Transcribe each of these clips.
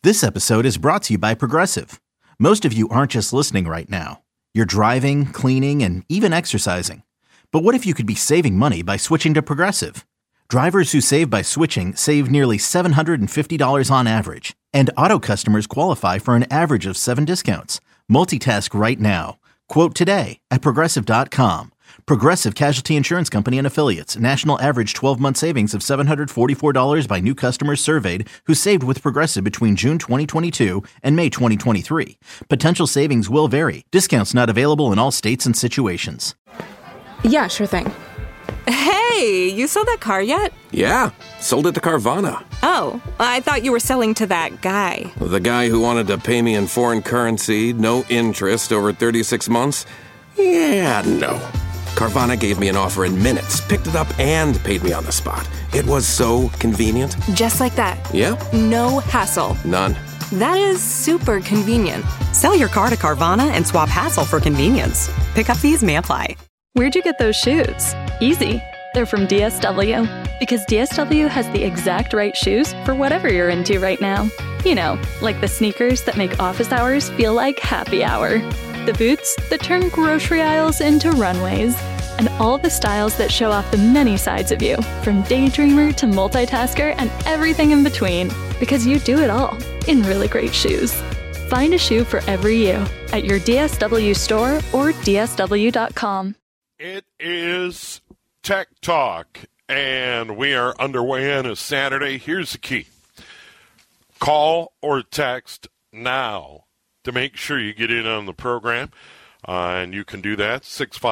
This episode is brought to you by Progressive. Most of you aren't just listening right now. You're driving, cleaning, and even exercising. But what if you could be saving money by switching to Progressive? Drivers who save by switching save nearly $750 on average. And auto customers qualify for an average of 7 discounts. Multitask right now. Quote today at Progressive.com. Progressive Casualty Insurance Company and Affiliates. National average 12-month savings of $744 by new customers surveyed who saved with Progressive between June 2022 and May 2023. Potential savings will vary. Discounts not available in all states and situations. Yeah, sure thing. Hey, you sold that car yet? Yeah, sold it to Carvana. Oh, I thought you were selling to that guy. The guy who wanted to pay me in foreign currency, no interest, over 36 months? Yeah, no. Carvana gave me an offer in minutes, picked it up, and paid me on the spot. It was so convenient. Just like that. Yep. No hassle. None. That is super convenient. Sell your car to Carvana and swap hassle for convenience. Pickup fees may apply. Where'd you get those shoes? Easy. They're from DSW. Because DSW has the exact right shoes for whatever you're into right now. You know, like the sneakers that make office hours feel like happy hour. The boots that turn grocery aisles into runways. And all the styles that show off the many sides of you, from daydreamer to multitasker and everything in between. Because you do it all in really great shoes. Find a shoe for every you at your DSW store or DSW.com. It is Tech Talk, and we are underway on a Saturday. Here's the key. Call or text now to make sure you get in on the program, and you can do that,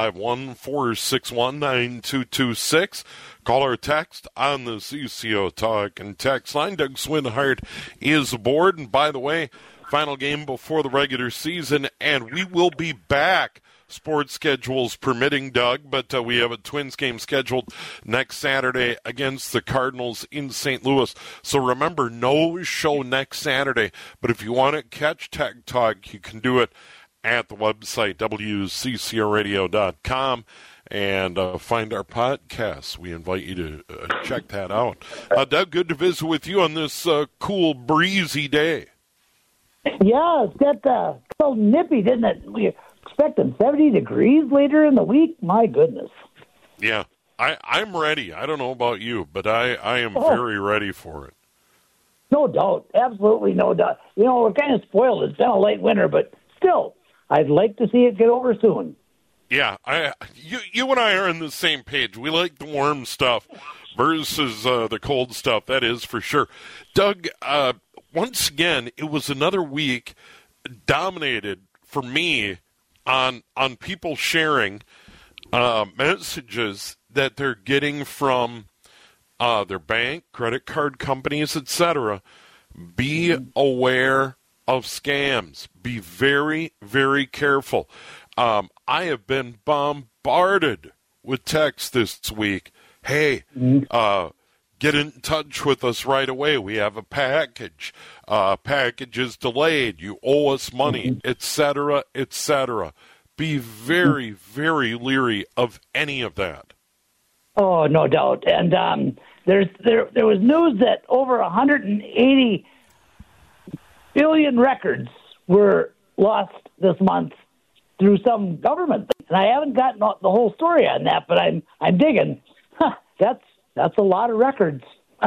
651-461-9226. Call or text on the CCO Talk and text line. Doug Swinhart is aboard, and by the way, final game before the regular season, and we will be back. Sports schedules permitting, Doug, but we have a Twins game scheduled next Saturday against the Cardinals in St. Louis. So remember, no show next Saturday, but if you want to catch Tech Talk, you can do it at the website, WCCOradio.com, and find our podcasts. We invite you to check that out. Doug, good to visit with you on this cool, breezy day. Yeah, it's got a little nippy, didn't it? We expecting 70 degrees later in the week. My goodness. Yeah, I'm ready. I don't know about you, but I am very ready for it. No doubt. Absolutely no doubt. You know, we're kind of spoiled. It's been a late winter, but still, I'd like to see it get over soon. Yeah, you and I are on the same page. We like the warm stuff versus the cold stuff, that is for sure. Doug, once again, it was another week dominated for me on people sharing messages that they're getting from their bank, credit card companies, etc. Be aware of scams. Be very, very careful. I have been bombarded with texts this week. Hey, get in touch with us right away. We have a package. Package is delayed. You owe us money, etc., etc. Be very, very leery of any of that. Oh, no doubt. And there was news that over 180 billion records were lost this month through some government thing. And I haven't gotten the whole story on that, but I'm digging. That's a lot of records.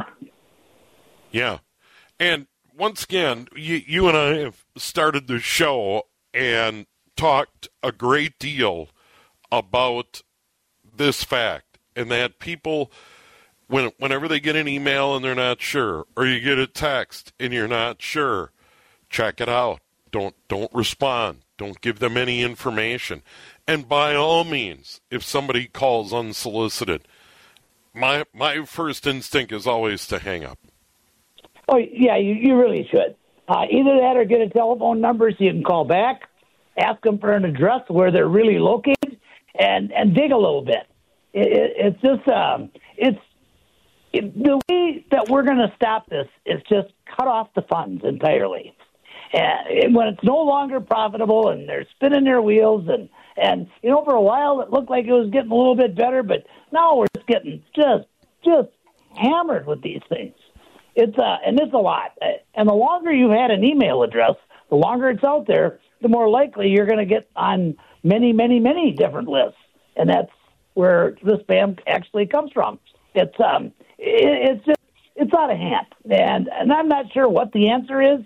Yeah. And once again, you and I have started the show and talked a great deal about this fact, and that people, whenever they get an email and they're not sure, or you get a text and you're not sure, check it out. Don't respond. Don't give them any information. And by all means, if somebody calls unsolicited, my first instinct is always to hang up. Oh, yeah, you really should. Either that or get a telephone number so you can call back, ask them for an address where they're really located, and dig a little bit. It's just the way that we're going to stop this is just cut off the funds entirely. And when it's no longer profitable and they're spinning their wheels and you know, for a while it looked like it was getting a little bit better, but now we're just getting just hammered with these things. it's a lot. And the longer you've had an email address, the longer it's out there, the more likely you're going to get on many, many, many different lists. And that's where the spam actually comes from. It's out of hand. And I'm not sure what the answer is.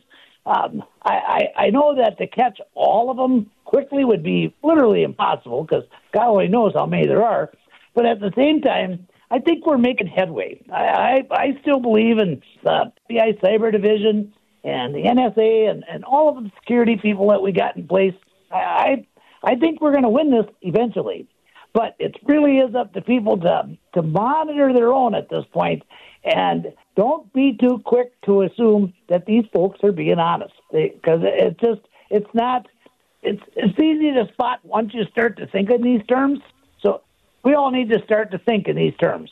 I know that to catch all of them quickly would be literally impossible because God only knows how many there are. But at the same time, I think we're making headway. I still believe in the FBI Cyber Division and the NSA and all of the security people that we got in place. I think we're going to win this eventually. But it really is up to people to monitor their own at this point, and don't be too quick to assume that these folks are being honest, because it's easy to spot once you start to think in these terms. So we all need to start to think in these terms.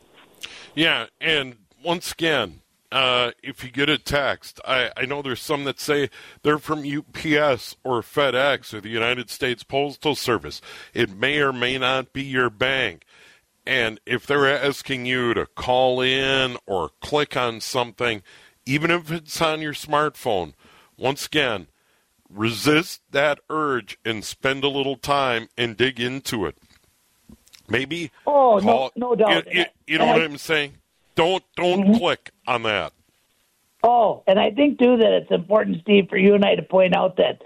Yeah, and once again, if you get a text, I know there's some that say they're from UPS or FedEx or the United States Postal Service. It may or may not be your bank. And if they're asking you to call in or click on something, even if it's on your smartphone, once again, resist that urge and spend a little time and dig into it. Maybe no doubt. You know what I'm saying? Don't click on that. Oh, and I think, too, that it's important, Steve, for you and I to point out that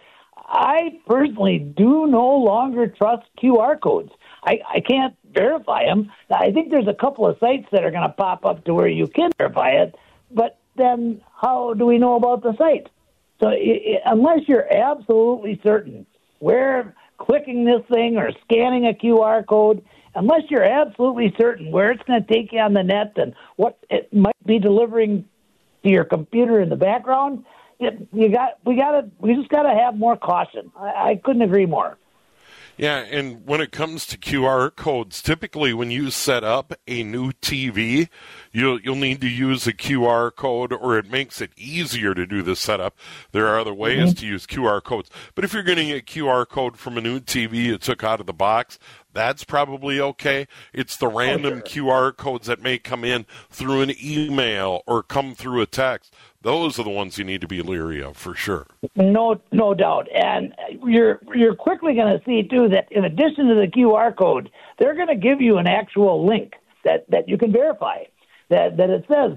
I personally do no longer trust QR codes. I can't verify them. I think there's a couple of sites that are going to pop up to where you can verify it, but then how do we know about the site? So unless you're absolutely certain where clicking this thing or scanning a QR code, unless you're absolutely certain where it's going to take you on the net and what it might be delivering to your computer in the background, we just got to have more caution. I couldn't agree more. Yeah, and when it comes to QR codes, typically when you set up a new TV, you'll need to use a QR code, or it makes it easier to do the setup. There are other ways to use QR codes. But if you're getting a QR code from a new TV you took out of the box, that's probably okay. It's the random QR codes that may come in through an email or come through a text. Those are the ones you need to be leery of, for sure. No doubt. And you're quickly going to see, too, that in addition to the QR code, they're going to give you an actual link that you can verify, that it says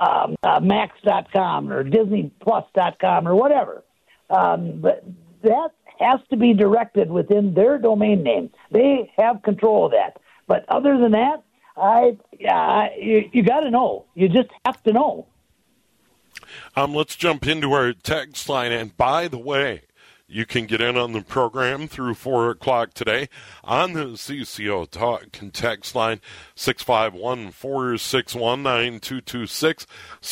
Max.com or DisneyPlus.com or whatever. But that has to be directed within their domain name. They have control of that. But other than that, you got to know. You just have to know. Let's jump into our text line. And by the way, you can get in on the program through 4 o'clock today on the CCO Talk and text line 651-461-9226,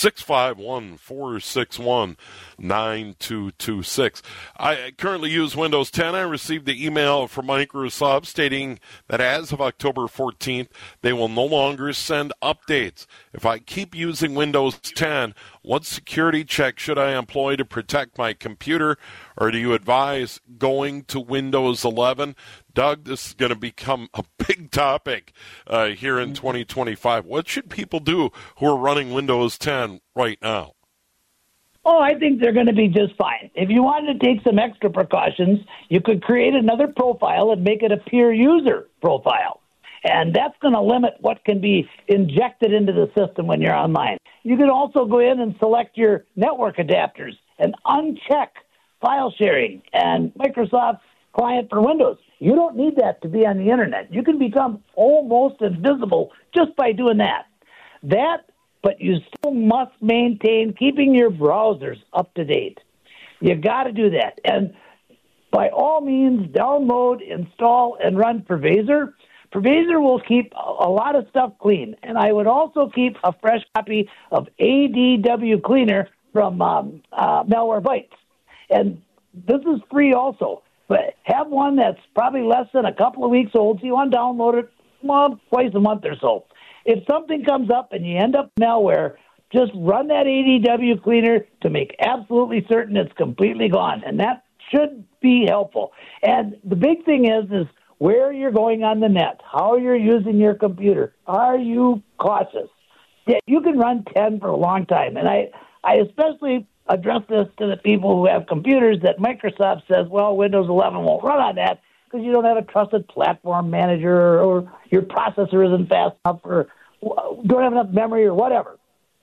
651-461-9226. I currently use Windows 10. I received the email from Microsoft stating that as of October 14th, they will no longer send updates. If I keep using Windows 10, what security check should I employ to protect my computer, or do you advise going to Windows 11? Doug, this is going to become a big topic here in 2025. What should people do who are running Windows 10 right now? Oh, I think they're going to be just fine. If you wanted to take some extra precautions, you could create another profile and make it a peer user profile. And that's going to limit what can be injected into the system when you're online. You can also go in and select your network adapters and uncheck file sharing and Microsoft's client for Windows. You don't need that to be on the Internet. You can become almost invisible just by doing that. But you still must maintain keeping your browsers up to date. You got to do that. And by all means, download, install, and run Purvasor. Purvasor will keep a lot of stuff clean. And I would also keep a fresh copy of ADW Cleaner from Malwarebytes. And this is free also. But have one that's probably less than a couple of weeks old, so you want to download it twice a month or so. If something comes up and you end up malware, just run that ADW Cleaner to make absolutely certain it's completely gone. And that should be helpful. And the big thing is where you're going on the net, how you're using your computer. Are you cautious? you can run 10 for a long time. And I especially address this to the people who have computers that Microsoft says, well, Windows 11 won't run on that because you don't have a trusted platform manager or your processor isn't fast enough or don't have enough memory or whatever.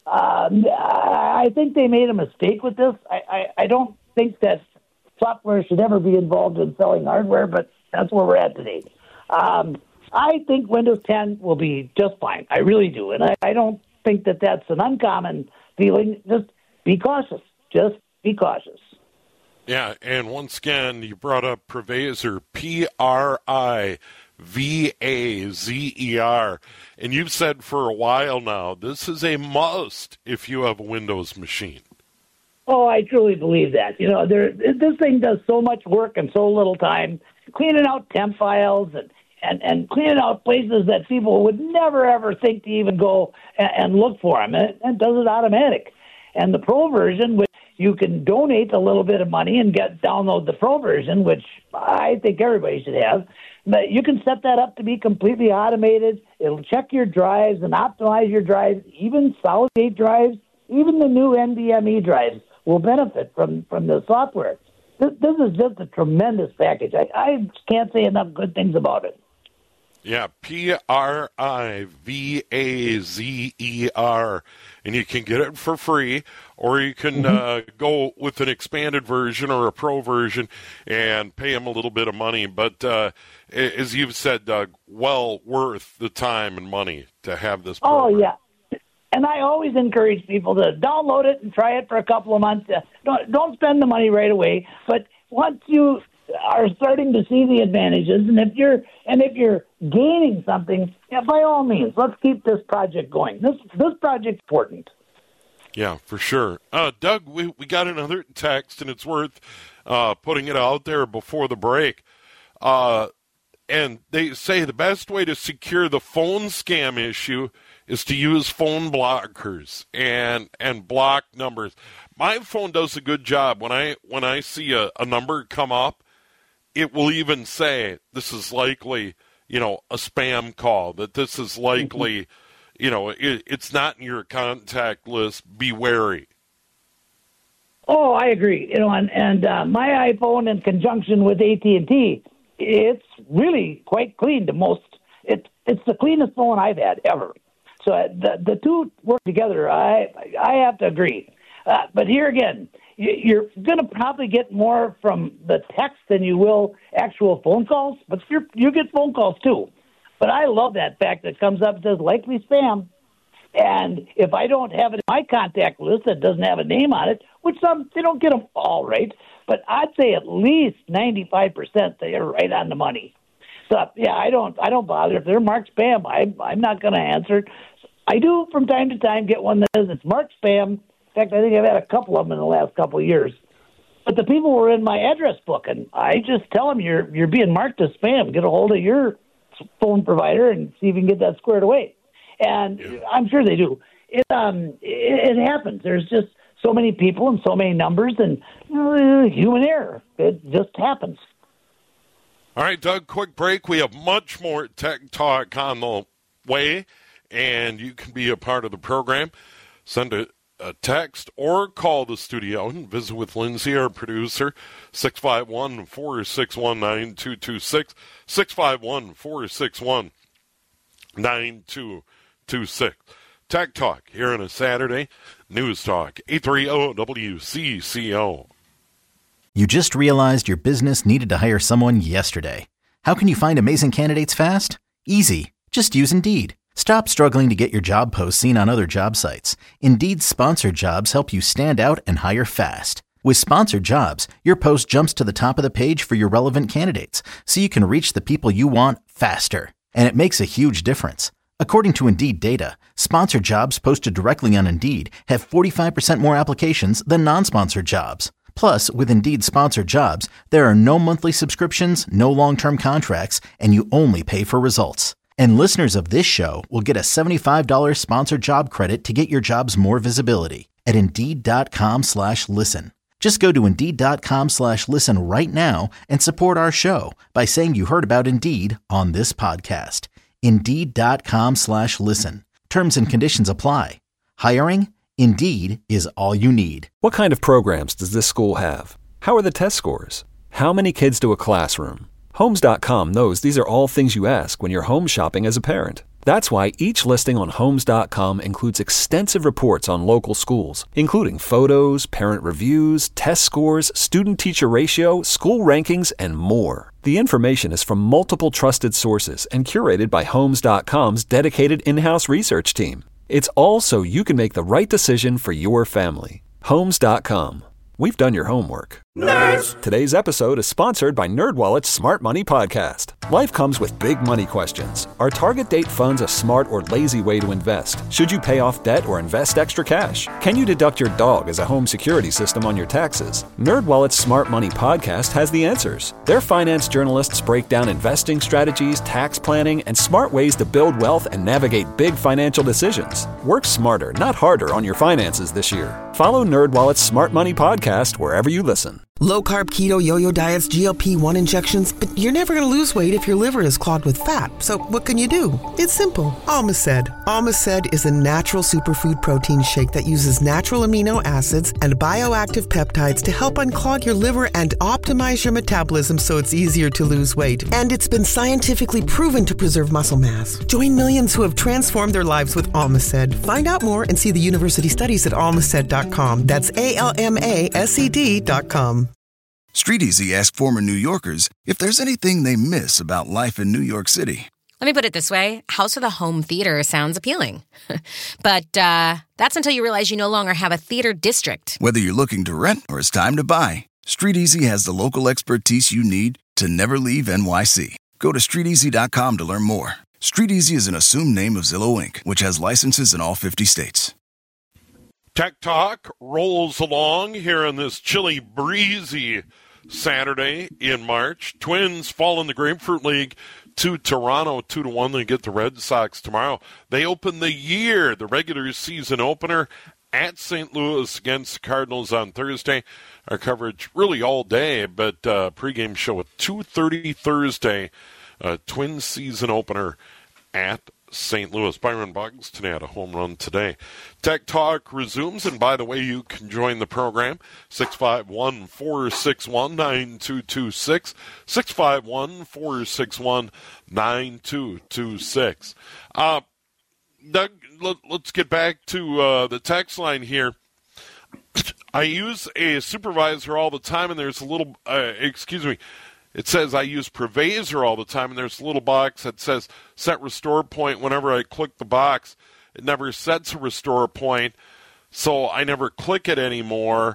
I think they made a mistake with this. I don't think that software should ever be involved in selling hardware, but that's where we're at today. I think Windows 10 will be just fine. I really do. And I don't think that that's an uncommon feeling. Just be cautious. Just be cautious. Yeah, and once again, you brought up Privazer, Privazer, and you've said for a while now, this is a must if you have a Windows machine. Oh, I truly believe that. This thing does so much work in so little time, cleaning out temp files and cleaning out places that people would never, ever think to even go and look for them, and does it automatic. And the Pro version, which you can donate a little bit of money and download the Pro version, which I think everybody should have. But you can set that up to be completely automated. It'll check your drives and optimize your drives, even solid-state drives, even the new NVMe drives will benefit from the software. This is just a tremendous package. I can't say enough good things about it. Yeah, Privazer, and you can get it for free, or you can go with an expanded version or a Pro version and pay them a little bit of money. But as you've said, Doug, well worth the time and money to have this program. Oh, yeah. And I always encourage people to download it and try it for a couple of months. Don't spend the money right away, but once you are starting to see the advantages, and if you're gaining something, by all means, let's keep this project going. This project's important. Yeah, for sure. Doug, we got another text, and it's worth putting it out there before the break. And they say the best way to secure the phone scam issue is to use phone blockers and block numbers. My phone does a good job. When I see a number come up, it will even say this is likely, a spam call, that this is likely, it's not in your contact list. Be wary. Oh, I agree. And my iPhone in conjunction with AT&T, it's really quite clean to most. It's the cleanest phone I've had ever. So the two work together. I have to agree. But here again, you're going to probably get more from the text than you will actual phone calls, but you get phone calls too. But I love that fact that comes up and says likely spam. And if I don't have it in my contact list that doesn't have a name on it, which they don't get them all right, but I'd say at least 95% they are right on the money. So yeah, I don't bother if they're marked spam. I'm not going to answer it. I do from time to time get one that says it's marked spam. In fact, I think I've had a couple of them in the last couple of years. But the people were in my address book, and I just tell them you're being marked as spam. Get a hold of your phone provider and see if you can get that squared away. And I'm sure they do. It happens. There's just so many people and so many numbers, and human error. It just happens. All right, Doug, quick break. We have much more tech talk on the way, and you can be a part of the program. Send a text or call the studio and visit with Lindsay, our producer, 651-461-9226, 651-461-9226. Tech Talk here on a Saturday. News Talk, 830 WCCO. You just realized your business needed to hire someone yesterday. How can you find amazing candidates fast? Easy. Just use Indeed. Stop struggling to get your job posts seen on other job sites. Indeed's sponsored jobs help you stand out and hire fast. With sponsored jobs, your post jumps to the top of the page for your relevant candidates, so you can reach the people you want faster. And it makes a huge difference. According to Indeed data, sponsored jobs posted directly on Indeed have 45% more applications than non-sponsored jobs. Plus, with Indeed sponsored jobs, there are no monthly subscriptions, no long-term contracts, and you only pay for results. And listeners of this show will get a $75 sponsored job credit to get your jobs more visibility at Indeed.com/listen. Just go to Indeed.com/listen right now and support our show by saying you heard about Indeed on this podcast. Indeed.com/listen. Terms and conditions apply. Hiring? Indeed is all you need. What kind of programs does this school have? How are the test scores? How many kids do a classroom? Homes.com knows these are all things you ask when you're home shopping as a parent. That's why each listing on Homes.com includes extensive reports on local schools, including photos, parent reviews, test scores, student-teacher ratio, school rankings, and more. The information is from multiple trusted sources and curated by Homes.com's dedicated in-house research team. It's all so you can make the right decision for your family. Homes.com. We've done your homework. Nerds! Today's episode is sponsored by NerdWallet's Smart Money Podcast. Life comes with big money questions. Are target date funds a smart or lazy way to invest? Should you pay off debt or invest extra cash? Can you deduct your dog as a home security system on your taxes? NerdWallet's Smart Money Podcast has the answers. Their finance journalists break down investing strategies, tax planning, and smart ways to build wealth and navigate big financial decisions. Work smarter, not harder on your finances this year. Follow NerdWallet's Smart Money Podcast wherever you listen. Low-carb, keto, yo-yo diets, GLP-1 injections, but you're never going to lose weight if your liver is clogged with fat. So what can you do? It's simple. Almaced. Almaced is a natural superfood protein shake that uses natural amino acids and bioactive peptides to help unclog your liver and optimize your metabolism so it's easier to lose weight. And it's been scientifically proven to preserve muscle mass. Join millions who have transformed their lives with Almaced. Find out more and see the university studies at almaced.com. That's ALMASED.com. Street Easy asked former New Yorkers if there's anything they miss about life in New York City. Let me put it this way. House of the Home Theater sounds appealing. But that's until you realize you no longer have a theater district. Whether you're looking to rent or it's time to buy, Street Easy has the local expertise you need to never leave NYC. Go to StreetEasy.com to learn more. Street Easy is an assumed name of Zillow, Inc., which has licenses in all 50 states. Tech Talk rolls along here on this chilly, breezy Saturday in March. Twins fall in the Grapefruit League to Toronto 2-1. They get the Red Sox tomorrow. They open the year, the regular season opener, at St. Louis against the Cardinals on Thursday. Our coverage really all day, but pregame show at 2:30 Thursday. Twins season opener at St. Louis. Byron Buxton had a home run today. Tech Talk resumes, and by the way, you can join the program, 651-461-9226, 651-461-9226. Doug, let's get back to the text line here. I use a supervisor all the time, and there's a little, it says I use Prevaser all the time, and there's a little box that says set restore point. Whenever I click the box, it never sets a restore point, so I never click it anymore.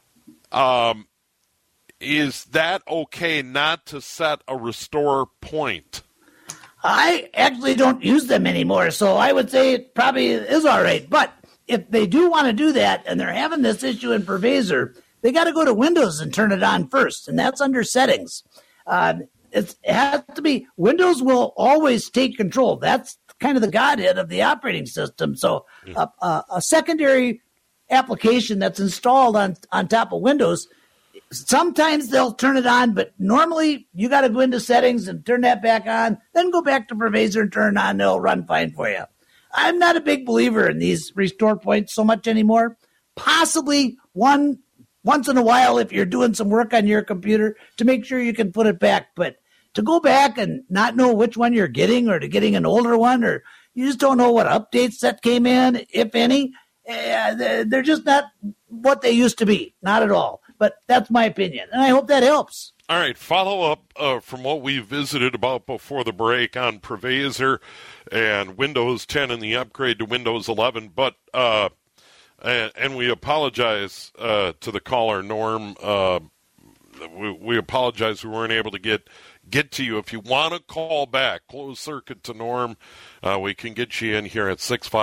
Is that okay not to set a restore point? I actually don't use them anymore, so I would say it probably is all right. But if they do want to do that and they're having this issue in Prevaser, they got to go to Windows and turn it on first, and that's under settings. It has to be, Windows will always take control. That's kind of the godhead of the operating system. So a secondary application that's installed on top of Windows, sometimes they'll turn it on, but normally you got to go into settings and turn that back on, then go back to Prevaser and turn it on. They'll run fine for you. I'm not a big believer in these restore points so much anymore. Possibly once in a while if you're doing some work on your computer to make sure you can put it back. But to go back and not know which one you're getting, or to getting an older one, or you just don't know what updates that came in, if any, they're just not what they used to be. Not at all. But that's my opinion, and I hope that helps. All right, follow up from what we visited about before the break on Prevaser and Windows 10 and the upgrade to Windows 11. But and we apologize to the caller, Norm. We apologize we weren't able to get to you. If you want to call back, closed circuit to Norm, we can get you in here at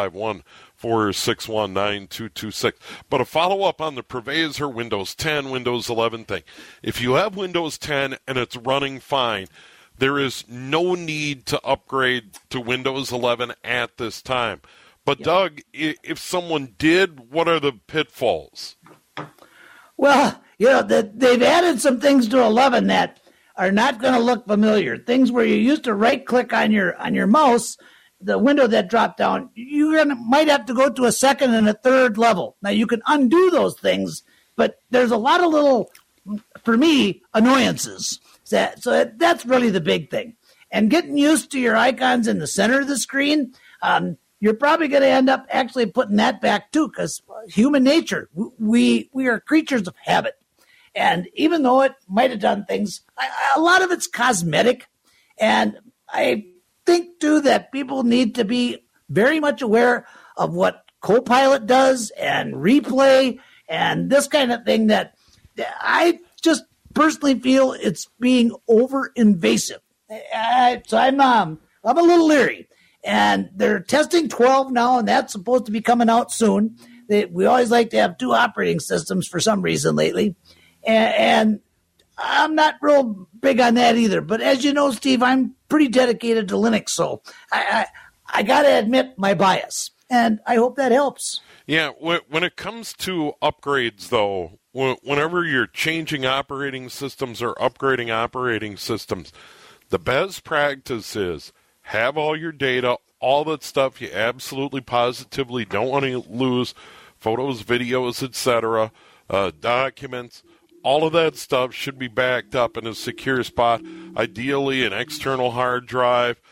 651-461-9226. But a follow-up on the Prevaser Windows 10, Windows 11 thing. If you have Windows 10 and it's running fine, there is no need to upgrade to Windows 11 at this time. But, yep. Doug, if someone did, what are the pitfalls? Well, they've added some things to 11 that are not going to look familiar. Things where you used to right-click on your mouse the window that dropped down, you might have to go to a second and a third level. Now, you can undo those things, but there's a lot of little, for me, annoyances. So that's really the big thing. And getting used to your icons in the center of the screen, you're probably going to end up actually putting that back too, because human nature, we are creatures of habit. And even though it might have done things, a lot of it's cosmetic. And I think, too, that people need to be very much aware of what Copilot does and Replay and this kind of thing, that I just personally feel it's being over-invasive. So I'm a little leery. And they're testing 12 now, and that's supposed to be coming out soon. We always like to have 2 operating systems for some reason lately. And I'm not real big on that either. But as you know, Steve, I'm pretty dedicated to Linux, so I got to admit my bias. And I hope that helps. Yeah, when it comes to upgrades, though, whenever you're changing operating systems or upgrading operating systems, the best practice is have all your data, all that stuff you absolutely positively don't want to lose, photos, videos, etc., documents. All of that stuff should be backed up in a secure spot, ideally an external hard drive,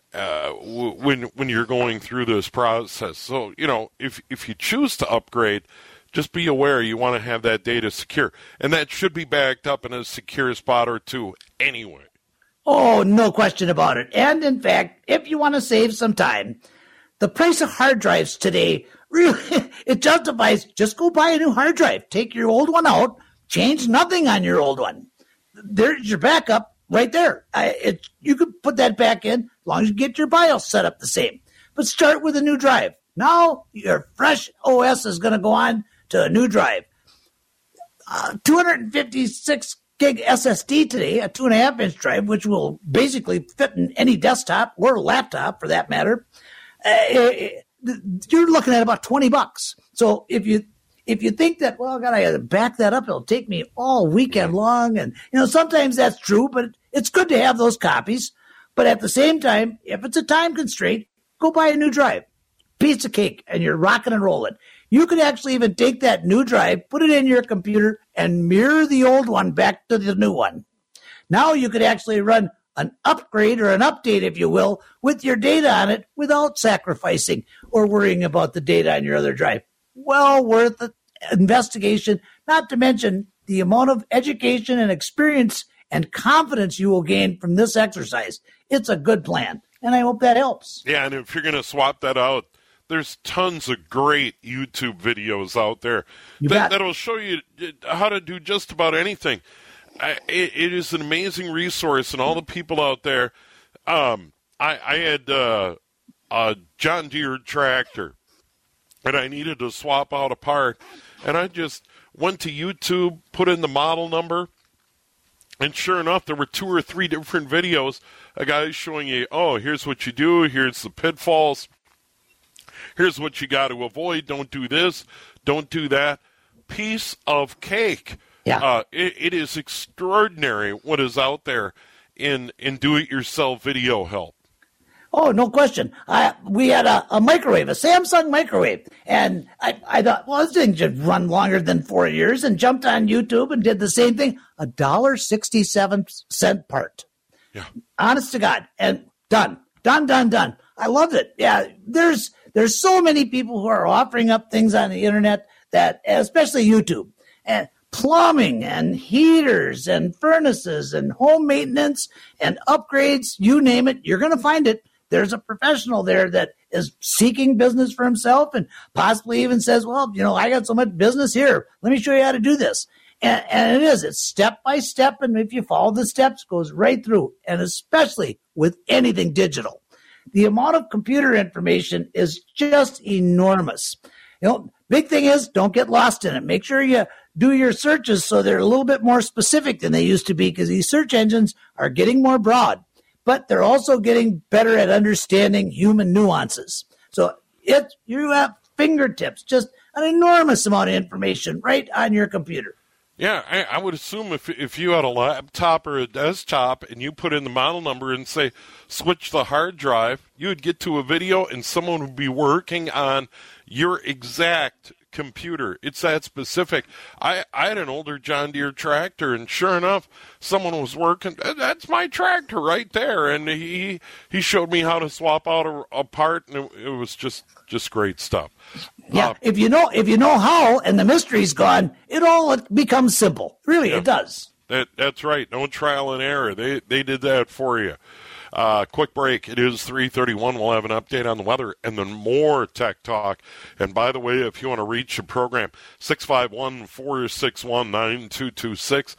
when you're going through this process. So, if you choose to upgrade, just be aware you want to have that data secure. And that should be backed up in a secure spot or two anyway. Oh, no question about it. And in fact, if you want to save some time, the price of hard drives today, really, it justifies just go buy a new hard drive. Take your old one out, change nothing on your old one. There's your backup right there. You could put that back in as long as you get your BIOS set up the same. But start with a new drive. Now your fresh OS is going to go on to a new drive. 256 gig SSD today, a 2.5-inch drive, which will basically fit in any desktop or laptop for that matter. You're looking at about $20. So if you think that, well, I gotta back that up, it'll take me all weekend long, and sometimes that's true, but it's good to have those copies. But at the same time, if it's a time constraint, go buy a new drive. Piece of cake, and you're rocking and rolling. You could actually even take that new drive, put it in your computer, and mirror the old one back to the new one. Now you could actually run an upgrade or an update, if you will, with your data on it without sacrificing or worrying about the data on your other drive. Well worth the investigation, not to mention the amount of education and experience and confidence you will gain from this exercise. It's a good plan, and I hope that helps. Yeah, and if you're going to swap that out, there's tons of great YouTube videos out there that'll show you how to do just about anything. It is an amazing resource, and all the people out there. I had a John Deere tractor, and I needed to swap out a part, and I just went to YouTube, put in the model number, and sure enough, there were 2 or 3 different videos. A guy showing you, here's what you do, here's the pitfalls. Here's what you got to avoid. Don't do this. Don't do that. Piece of cake. Yeah. It is extraordinary what is out there in do-it-yourself video help. Oh, no question. We had a microwave, a Samsung microwave, and I thought, well, this thing should run longer than 4 years, and jumped on YouTube and did the same thing. $1.67 part. Yeah. Honest to God. And done. I loved it. Yeah, there's so many people who are offering up things on the internet, that, especially YouTube, and plumbing and heaters and furnaces and home maintenance and upgrades, you name it, you're going to find it. There's a professional there that is seeking business for himself and possibly even says, well, I got so much business here. Let me show you how to do this. And it's step by step. And if you follow the steps, it goes right through. And especially with anything digital, the amount of computer information is just enormous. Big thing is don't get lost in it. Make sure you do your searches so they're a little bit more specific than they used to be, because these search engines are getting more broad, but they're also getting better at understanding human nuances. So you have fingertips, just an enormous amount of information right on your computer. Yeah, I would assume if you had a laptop or a desktop and you put in the model number and say, switch the hard drive, you would get to a video and someone would be working on your exact computer. It's that specific. I had an older John Deere tractor, and sure enough, someone was working. That's my tractor right there, and he showed me how to swap out a part, and it was just great stuff. Yeah, if you know how, and the mystery's gone, it all becomes simple. Really, it does. That's right. No trial and error. They did that for you. Quick break. It is 3:31. We'll have an update on the weather and then more tech talk. And by the way, if you want to reach the program, 651-461-9226,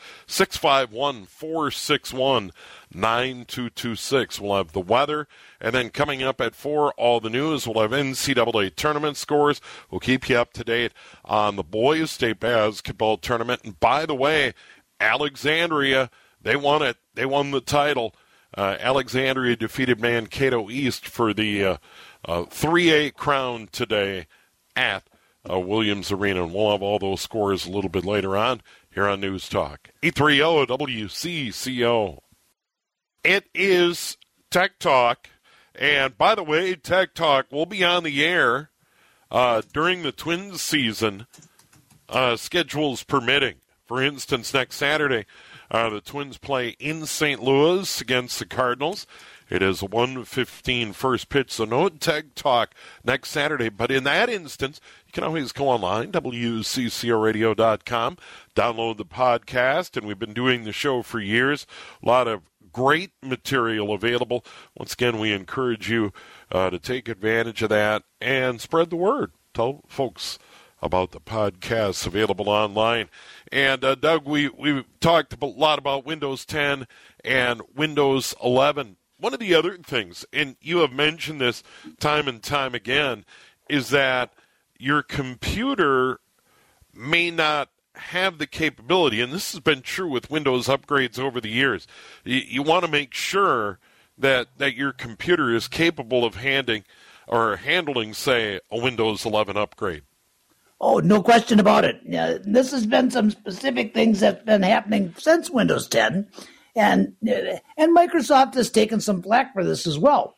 651-461-9226. We'll have the weather. And then coming up at 4, all the news. We'll have NCAA tournament scores. We'll keep you up to date on the boys' state basketball tournament. And by the way, Alexandria, they won it. They won the title. Alexandria defeated Mankato East for the 3A crown today at Williams Arena. And we'll have all those scores a little bit later on here on News Talk. 830 WCCO. It is Tech Talk. And by the way, Tech Talk will be on the air during the Twins season, schedules permitting. For instance, next Saturday, the Twins play in St. Louis against the Cardinals. It is a 1:15 first pitch, so no Tech Talk next Saturday. But in that instance, you can always go online, WCCOradio.com, download the podcast, and we've been doing the show for years. A lot of great material available. Once again, we encourage you to take advantage of that and spread the word. Tell folks about the podcasts available online. And, Doug, we talked a lot about Windows 10 and Windows 11. One of the other things, and you have mentioned this time and time again, is that your computer may not have the capability, and this has been true with Windows upgrades over the years. You want to make sure that your computer is capable of handling, say, a Windows 11 upgrade. Oh, no question about it. This has been some specific things that's been happening since Windows 10, and Microsoft has taken some flack for this as well.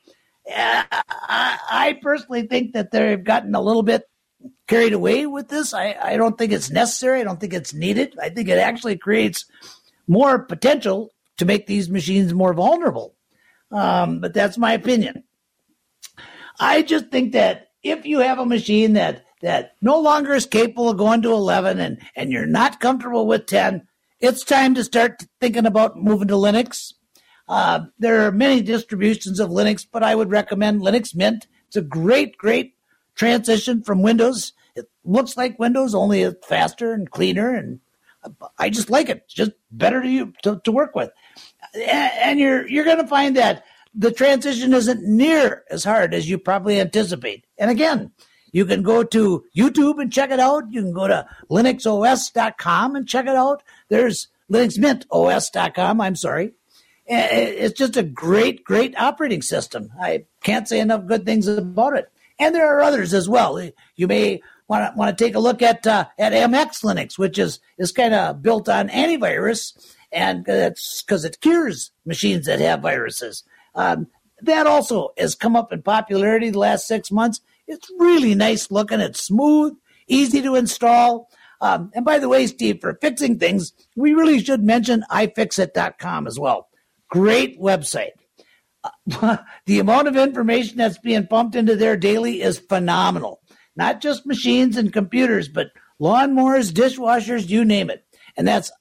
I personally think that they've gotten a little bit carried away with this. I don't think it's necessary. I don't think it's needed. I think it actually creates more potential to make these machines more vulnerable. But that's my opinion. I just think that if you have a machine that no longer is capable of going to 11 and you're not comfortable with 10, it's time to start thinking about moving to Linux. There are many distributions of Linux, but I would recommend Linux Mint. It's a great transition from Windows. It looks like Windows, only it's faster and cleaner, and I just like it. It's just better to work with. And you're going to find that the transition isn't near as hard as you probably anticipate. And again, you can go to YouTube and check it out. You can go to linuxos.com and check it out. There's linuxmintos.com, I'm sorry. It's just a great operating system. I can't say enough good things about it. And there are others as well. You may want to take a look at MX Linux, which is kind of built on antivirus, and that's because it cures machines that have viruses. That also has come up in popularity the last 6 months. It's really nice looking. It's smooth, easy to install. And by the way, Steve, for fixing things, we really should mention iFixit.com as well. Great website. The amount of information that's being pumped into there daily is phenomenal. Not just machines and computers, but lawnmowers, dishwashers, you name it. And that's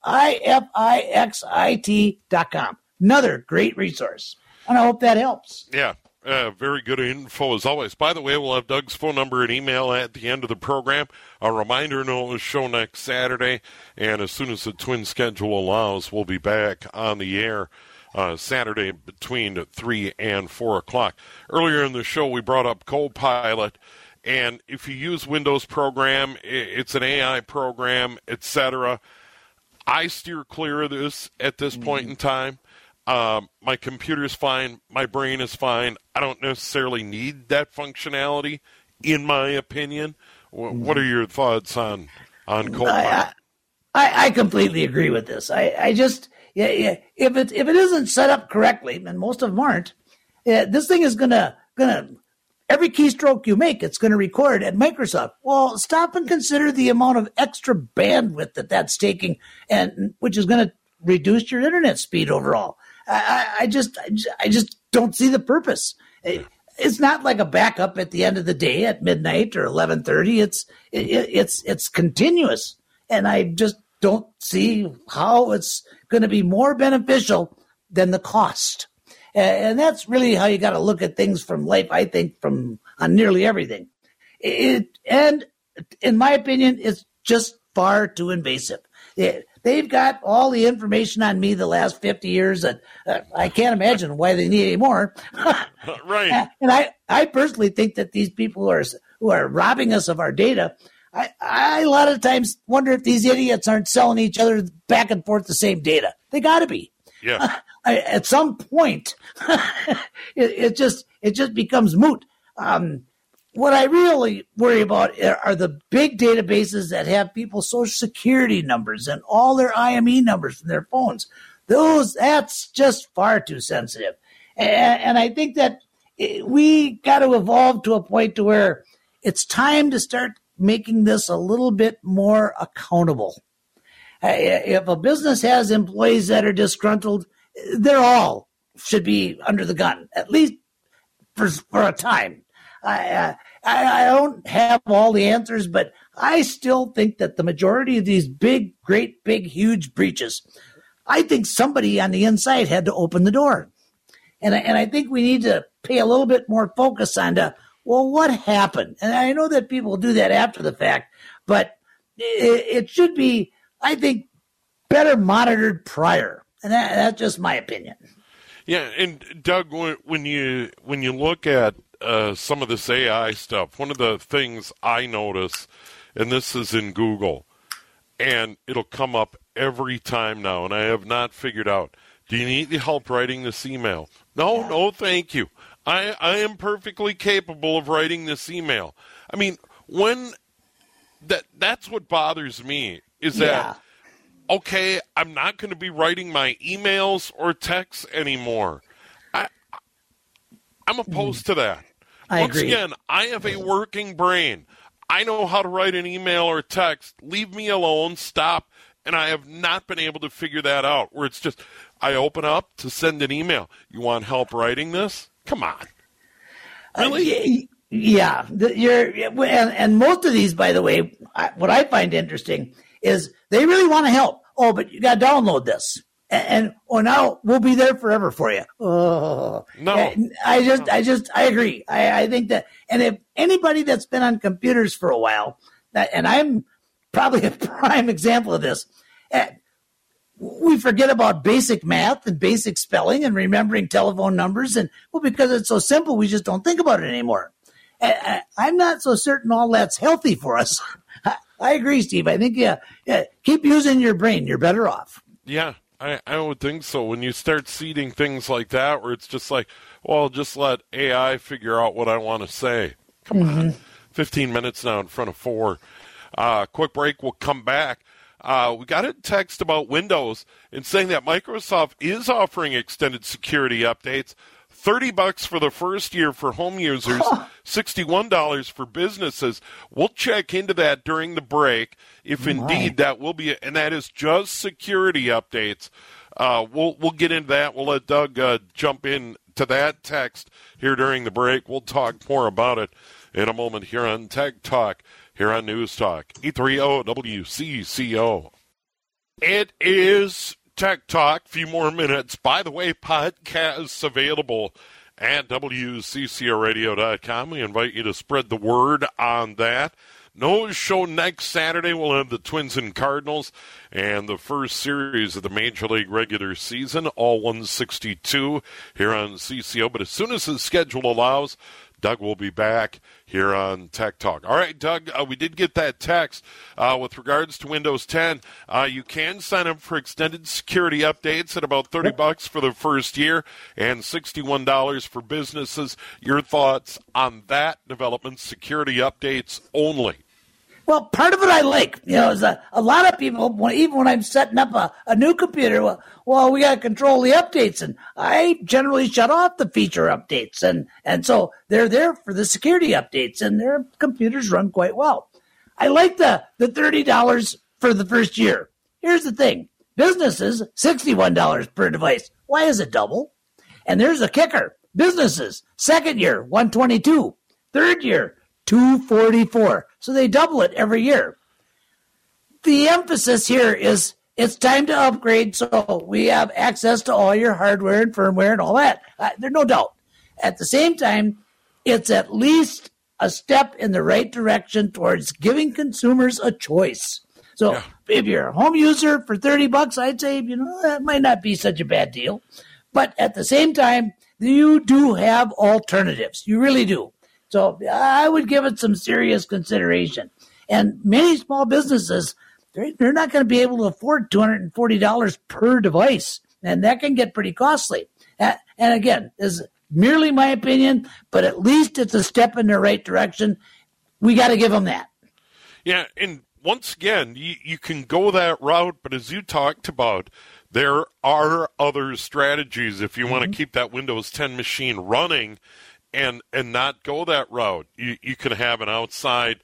ifixit.com. Another great resource. And I hope that helps. Yeah. Very good info as always. By the way, we'll have Doug's phone number and email at the end of the program. A reminder, no show next Saturday, and as soon as the Twin schedule allows, we'll be back on the air Saturday between 3 and 4 o'clock. Earlier in the show, we brought up Copilot, and if you use Windows program, it's an AI program, etc. I steer clear of this at this point in time. My computer's fine. My brain is fine. I don't necessarily need that functionality, in my opinion. What are your thoughts on Copilot? I completely agree with this. I just, if it isn't set up correctly, and most of them aren't, this thing is gonna every keystroke you make, it's gonna record at Microsoft. Well, stop and consider the amount of extra bandwidth that's taking, and which is gonna reduce your internet speed overall. I just don't see the purpose. It's not like a backup at the end of the day at midnight or 11:30. It's continuous, and I just don't see how it's going to be more beneficial than the cost. And that's really how you got to look at things from life, I think, on nearly everything. And in my opinion, it's just far too invasive. They've got all the information on me the last 50 years that I can't imagine why they need any more. Right. And I personally think that these people who are robbing us of our data, I a lot of times wonder if these idiots aren't selling each other back and forth the same data. They got to be. Yeah. At some point, it just becomes moot. What I really worry about are the big databases that have people's social security numbers and all their IME numbers from their phones. That's just far too sensitive. And I think that we got to evolve to a point to where it's time to start making this a little bit more accountable. If a business has employees that are disgruntled, they're all should be under the gun, at least for a time. I don't have all the answers, but I still think that the majority of these great, big, huge breaches, I think somebody on the inside had to open the door. And I think we need to pay a little bit more focus on what happened? And I know that people do that after the fact, but it should be, I think, better monitored prior. And that's just my opinion. Yeah, and Doug, when you look at some of this AI stuff, one of the things I notice, and this is in Google, and it'll come up every time now, and I have not figured out, do you need help writing this email? No, thank you. I am perfectly capable of writing this email. I mean, that's what bothers me, is that, okay, I'm not going to be writing my emails or texts anymore. I'm opposed to that. Once again, I have a working brain. I know how to write an email or text. Leave me alone. Stop. And I have not been able to figure that out, where it's just, I open up to send an email. You want help writing this? Come on. Really? Yeah. And most of these, by the way, what I find interesting is they really want to help. Oh, but you got to download this. And now we'll be there forever for you. Oh, no. I agree. I think that, and if anybody that's been on computers for a while, and I'm probably a prime example of this, we forget about basic math and basic spelling and remembering telephone numbers. And because it's so simple, we just don't think about it anymore. I'm not so certain all that's healthy for us. I agree, Steve. I think, keep using your brain. You're better off. Yeah. I would think so. When you start seeding things like that, where it's just like, well, just let AI figure out what I want to say. Come on. 15 minutes now in front of 4. Quick break. We'll come back. We got a text about Windows and saying that Microsoft is offering extended security updates. $30 for the first year for home users, $61 for businesses. We'll check into that during the break, if indeed that will be, and that is just security updates. We'll get into that. We'll let Doug jump in to that text here during the break. We'll talk more about it in a moment here on Tech Talk, here on News Talk, 830 WCCO. It is Tech Talk, a few more minutes. By the way, podcasts available at WCCOradio.com. We invite you to spread the word on that. No show next Saturday. We'll have the Twins and Cardinals and the first series of the Major League regular season, all 162 here on CCO. But as soon as the schedule allows, Doug will be back here on Tech Talk. All right, Doug, we did get that text with regards to Windows 10. You can sign up for extended security updates at about $30 for the first year and $61 for businesses. Your thoughts on that development, security updates only? Well, part of it I like, is a lot of people, even when I'm setting up a new computer, we got to control the updates, and I generally shut off the feature updates, and so they're there for the security updates, and their computers run quite well. I like the $30 for the first year. Here's the thing. Businesses, $61 per device. Why is it double? And there's a kicker. Businesses, second year, $122. Third year, $244. So they double it every year. The emphasis here is it's time to upgrade so we have access to all your hardware and firmware and all that. There's no doubt. At the same time, it's at least a step in the right direction towards giving consumers a choice. So if you're a home user for $30, I'd say, that might not be such a bad deal. But at the same time, you do have alternatives. You really do. So I would give it some serious consideration. And many small businesses, they're not going to be able to afford $240 per device. And that can get pretty costly. And again, this is merely my opinion, but at least it's a step in the right direction. We got to give them that. Yeah, and once again, you can go that route, but as you talked about, there are other strategies if you want to keep that Windows 10 machine running and not go that route. You can have an outside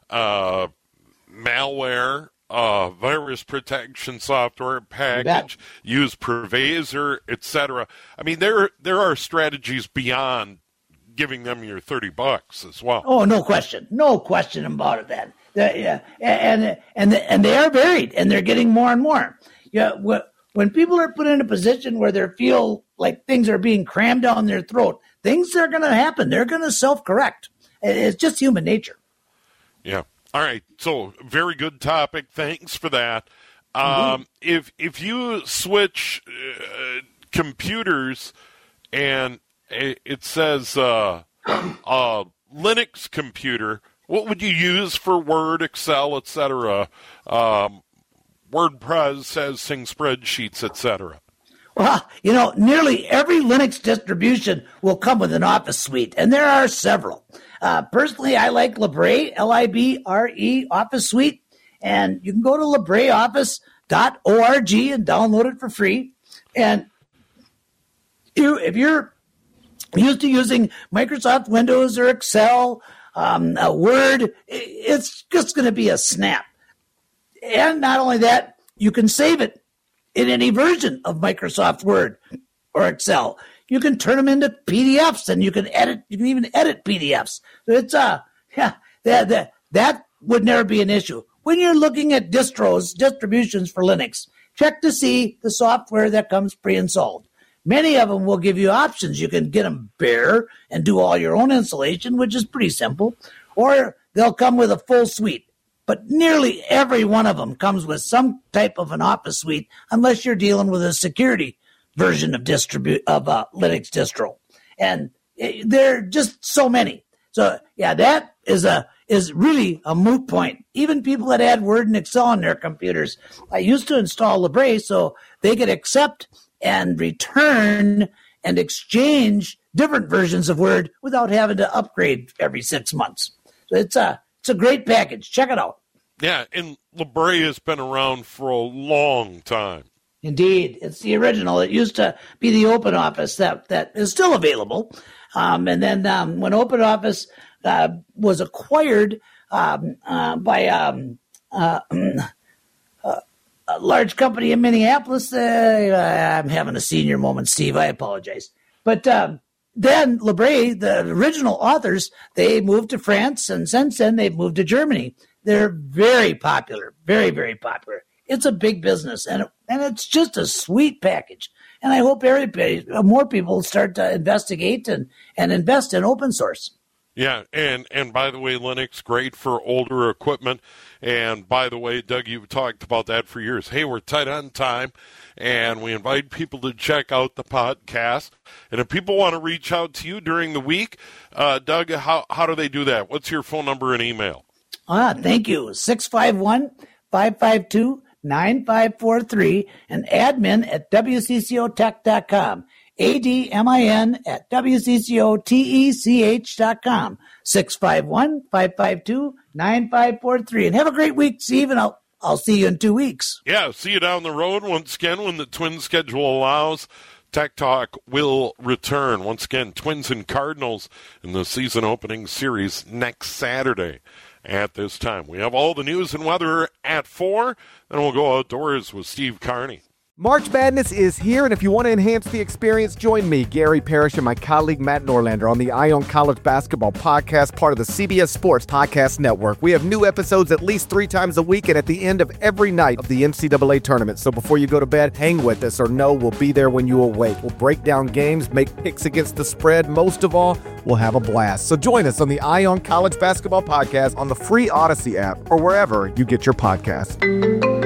malware, virus protection software package, use Purveser, etc. I mean, there are strategies beyond giving them your $30 as well. Oh, no question about it. Then, and they are varied, and they're getting more and more. Yeah, when people are put in a position where they feel like things are being crammed down their throat, things are going to happen. They're going to self-correct. It's just human nature. Yeah. All right. So, very good topic. Thanks for that. If you switch computers and it says Linux computer, what would you use for Word, Excel, etc.? WordPress, Sync spreadsheets, etc. Well, nearly every Linux distribution will come with an Office suite, and there are several. Personally, I like Libre, Libre Office Suite, and you can go to libreoffice.org and download it for free. And if you're used to using Microsoft Windows or Excel, Word, it's just going to be a snap. And not only that, you can save it in any version of Microsoft Word or Excel. You can turn them into PDFs, and you can even edit PDFs. It's that would never be an issue. When you're looking at distributions for Linux, check to see the software that comes pre-installed. Many of them will give you options. You can get them bare and do all your own installation, which is pretty simple, or they'll come with a full suite. But nearly every one of them comes with some type of an Office suite, unless you're dealing with a security version of Linux distro. And there are just so many. So, that is really a moot point. Even people that add Word and Excel on their computers, I used to install Libre so they could accept and return and exchange different versions of Word without having to upgrade every 6 months. So it's a great package. Check it out. Yeah, and Libre has been around for a long time. Indeed. It's the original. It used to be the OpenOffice that is still available. And then when OpenOffice was acquired by a large company in Minneapolis, I'm having a senior moment, Steve. I apologize. But then Libre, the original authors, they moved to France, and since then they've moved to Germany. They're very popular, very, very popular. It's a big business, and it's just a sweet package. And I hope more people start to investigate and invest in open source. Yeah, and by the way, Linux, great for older equipment. And by the way, Doug, you've talked about that for years. Hey, we're tight on time, and we invite people to check out the podcast. And if people want to reach out to you during the week, Doug, how do they do that? What's your phone number and email? Thank you. 651-552-9543 and admin at WCCOtech.com. ADMIN at WCCOTECH.com. 651-552-9543. And have a great week, Steve, and I'll see you in 2 weeks. Yeah, see you down the road once again when the Twins schedule allows. Tech Talk will return. Once again, Twins and Cardinals in the season opening series next Saturday at this time. We have all the news and weather at 4, then we'll go outdoors with Steve Carney. March Madness is here, and if you want to enhance the experience, join me, Gary Parrish, and my colleague Matt Norlander on the Ion College Basketball Podcast, part of the CBS Sports Podcast Network. We have new episodes at least 3 times a week and at the end of every night of the NCAA tournament. So before you go to bed, hang with us or know we'll be there when you awake. We'll break down games, make picks against the spread. Most of all, we'll have a blast. So join us on the Ion College Basketball Podcast on the free Odyssey app or wherever you get your podcasts.